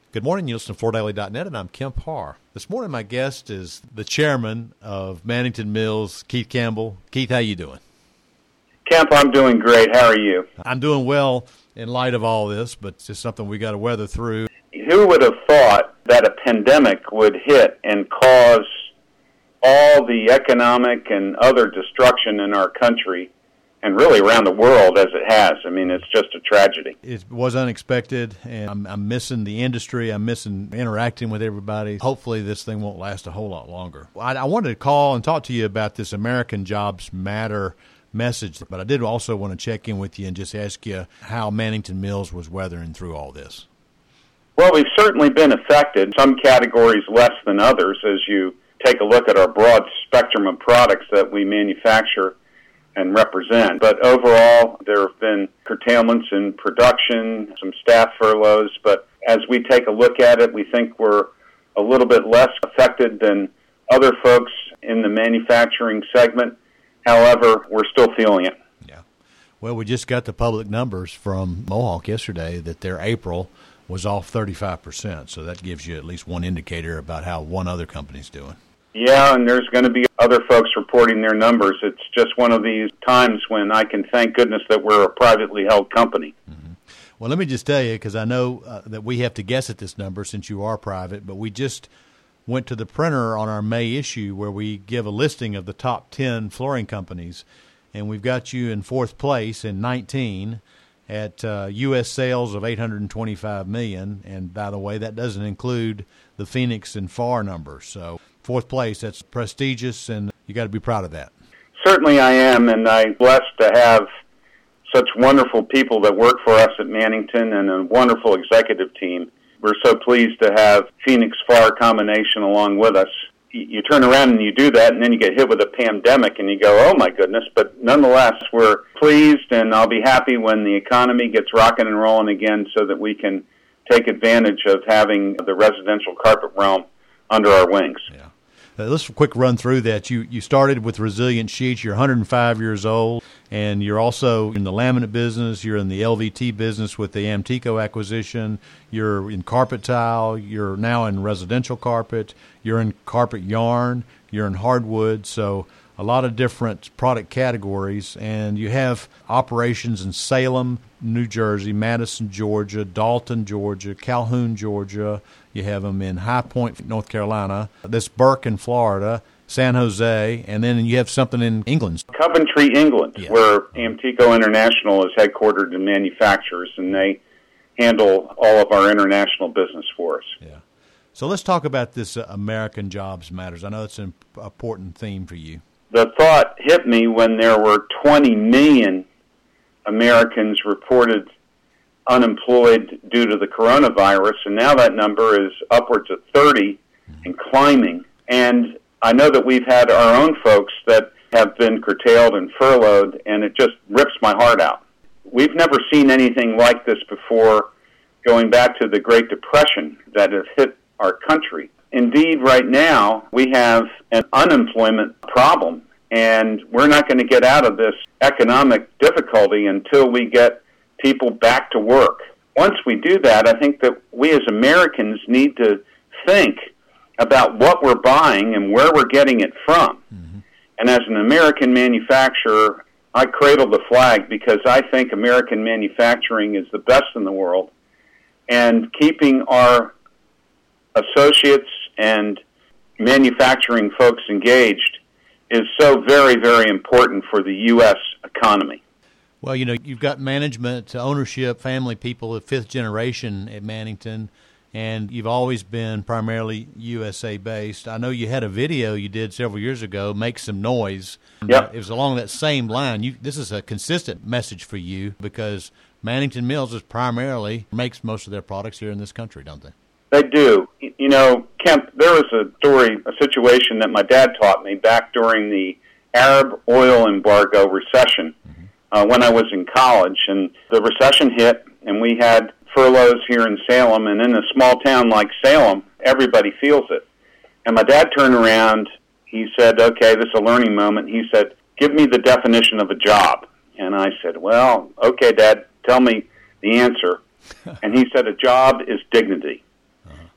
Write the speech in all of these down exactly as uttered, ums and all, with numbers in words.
Good morning. You listen to Florida Daily dot net, and I'm Kemp Harr. This morning, my guest is the chairman of Mannington Mills, Keith Campbell. Keith, how you doing? Kemp, I'm doing great. How are you? I'm doing well in light of all this, but it's just something we got to weather through. Who would have thought that a pandemic would hit and cause all the economic and other destruction in our country and really around the world as it has? I mean, it's just a tragedy. It was unexpected, and I'm, I'm missing the industry. I'm missing interacting with everybody. Hopefully this thing won't last a whole lot longer. I, I wanted to call and talk to you about this American Jobs Matter message, but I did also want to check in with you and just ask you how Mannington Mills was weathering through all this. Well, we've certainly been affected, some categories less than others, as you take a look at our broad spectrum of products that we manufacture and represent. But overall, there have been curtailments in production, some staff furloughs, but as we take a look at it, we think we're a little bit less affected than other folks in the manufacturing segment. However, we're still feeling it. Yeah. Well, we just got the public numbers from Mohawk yesterday that their April was off thirty-five percent, so that gives you at least one indicator about how one other company's doing. Yeah, and there's going to be other folks reporting their numbers. It's just one of these times when I can thank goodness that we're a privately held company. Mm-hmm. Well, let me just tell you, because I know uh, that we have to guess at this number since you are private, but we just went to the printer on our May issue where we give a listing of the top ten flooring companies, and we've got you in fourth place in nineteen at uh, U S sales of eight hundred twenty-five million dollars, and by the way, that doesn't include the Phoenix and F A R numbers. So fourth place, that's prestigious, and you got to be proud of that. Certainly I am, and I'm blessed to have such wonderful people that work for us at Mannington and a wonderful executive team. We're so pleased to have Phoenix F A R combination along with us. You turn around and you do that, and then you get hit with a pandemic, and you go, oh, my goodness. But nonetheless, we're pleased, and I'll be happy when the economy gets rocking and rolling again so that we can take advantage of having the residential carpet realm under our wings. Yeah. Uh, let's quick run through that. You you started with Resilient Sheets. You're one hundred five years old, and you're also in the laminate business. You're in the L V T business with the Amtico acquisition. You're in carpet tile. You're now in residential carpet. You're in carpet yarn. You're in hardwood. So a lot of different product categories, and you have operations in Salem, New Jersey, Madison, Georgia, Dalton, Georgia, Calhoun, Georgia. You have them in High Point, North Carolina, this Burke in Florida, San Jose, and then you have something in England. Coventry, England, yeah. Where Amtico International is headquartered and manufactures, and they handle all of our international business for us. Yeah. So let's talk about this uh, American Jobs Matters. I know it's an important theme for you. The thought hit me when there were twenty million Americans reported unemployed due to the coronavirus, and now that number is upwards of thirty and climbing. And I know that we've had our own folks that have been curtailed and furloughed, and it just rips my heart out. We've never seen anything like this before, going back to the Great Depression that has hit our country. Indeed, right now, we have an unemployment problem, and we're not going to get out of this economic difficulty until we get people back to work. Once we do that, I think that we as Americans need to think about what we're buying and where we're getting it from. Mm-hmm. And as an American manufacturer, I cradle the flag because I think American manufacturing is the best in the world. And keeping our associates and manufacturing folks engaged is so very, very important for the U S economy. Well, you know, you've got management, ownership, family people, the fifth generation at Mannington, and you've always been primarily U S A-based. I know you had a video you did several years ago, Make Some Noise. Yep. It was along that same line. You, this is a consistent message for you because Mannington Mills is primarily makes most of their products here in this country, don't they? They do. You know, Kemp, there was a story, a situation that my dad taught me back during the Arab oil embargo recession mm-hmm. uh, when I was in college. And the recession hit, and we had furloughs here in Salem. And in a small town like Salem, everybody feels it. And my dad turned around. He said, okay, this is a learning moment. He said, give me the definition of a job. And I said, well, okay, Dad, tell me the answer. And he said, a job is dignity.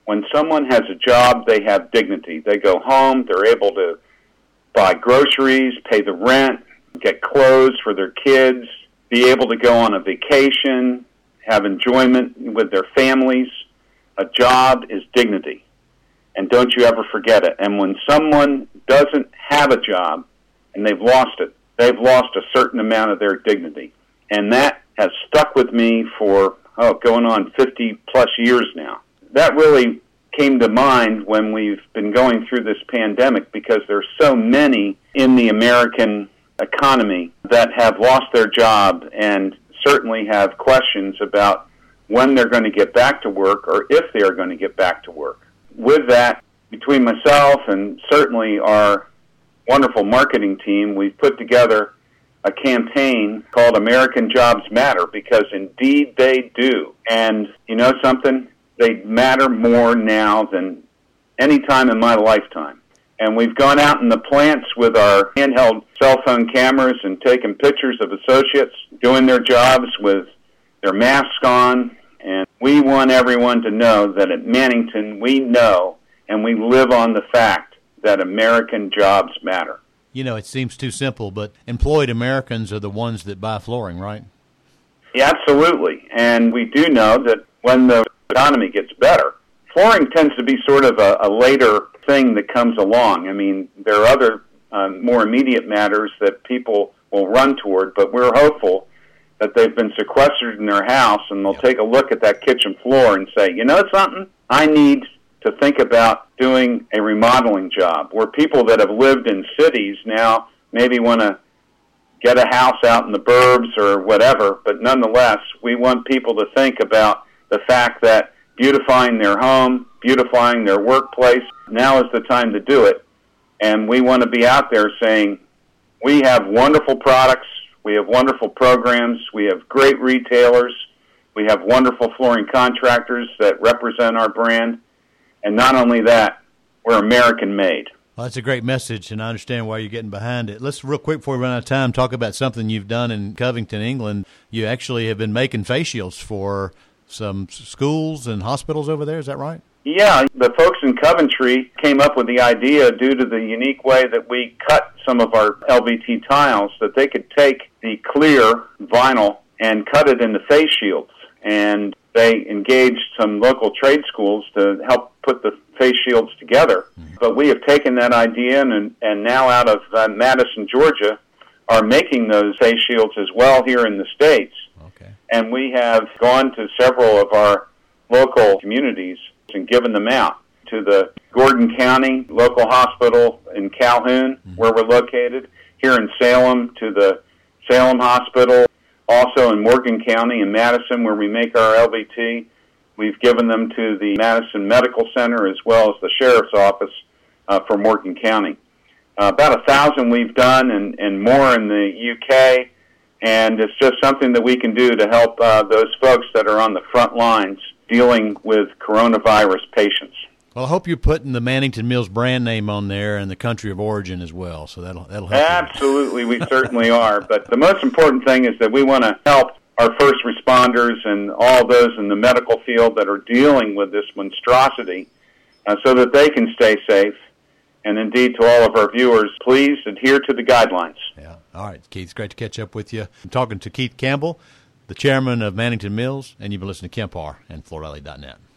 When someone has a job, they have dignity. They go home, they're able to buy groceries, pay the rent, get clothes for their kids, be able to go on a vacation, have enjoyment with their families. A job is dignity, and don't you ever forget it. And when someone doesn't have a job and they've lost it, they've lost a certain amount of their dignity. And that has stuck with me for, oh, going on fifty-plus years now. That really came to mind when we've been going through this pandemic, because there's so many in the American economy that have lost their job and certainly have questions about when they're going to get back to work or if they are going to get back to work. With that, between myself and certainly our wonderful marketing team, we've put together a campaign called American Jobs Matter, because indeed they do. And you know something? They matter more now than any time in my lifetime. And we've gone out in the plants with our handheld cell phone cameras and taken pictures of associates doing their jobs with their masks on. And we want everyone to know that at Mannington we know and we live on the fact that American jobs matter. You know, it seems too simple, but employed Americans are the ones that buy flooring, right? Yeah, absolutely. And we do know that when the economy gets better, flooring tends to be sort of a, a later thing that comes along. I mean, there are other um, more immediate matters that people will run toward, but we're hopeful that they've been sequestered in their house and they'll take a look at that kitchen floor and say, you know something? I need to think about doing a remodeling job, where people that have lived in cities now maybe want to get a house out in the burbs or whatever, but nonetheless, we want people to think about the fact that beautifying their home, beautifying their workplace, now is the time to do it. And we want to be out there saying, we have wonderful products, we have wonderful programs, we have great retailers, we have wonderful flooring contractors that represent our brand, and not only that, we're American-made. Well, that's a great message, and I understand why you're getting behind it. Let's, real quick before we run out of time, talk about something you've done in Covington, England. You actually have been making face shields for some schools and hospitals over there. Is that right? Yeah, the folks in Coventry came up with the idea, due to the unique way that we cut some of our L V T tiles, that they could take the clear vinyl and cut it into face shields. And they engaged some local trade schools to help put the face shields together. Mm-hmm. But we have taken that idea and, and now out of uh, Madison, Georgia, are making those face shields as well here in the States. Okay. And we have gone to several of our local communities and given them out to the Gordon County local hospital in Calhoun, mm-hmm. where we're located, here in Salem to the Salem Hospital, also in Morgan County in Madison, where we make our L V T. We've given them to the Madison Medical Center as well as the Sheriff's Office uh, for Morgan County. Uh, about a thousand we've done, and, and more in the U K, and it's just something that we can do to help uh, those folks that are on the front lines dealing with coronavirus patients. Well, I hope you're putting the Mannington Mills brand name on there and the country of origin as well, so that'll that'll help. Absolutely, we certainly are. But the most important thing is that we want to help our first responders and all those in the medical field that are dealing with this monstrosity uh, so that they can stay safe. And indeed, to all of our viewers, please adhere to the guidelines. Yeah. All right, Keith, it's great to catch up with you. I'm talking to Keith Campbell, the chairman of Mannington Mills, and you've been listening to Kemp Harr and Floor Valley dot net.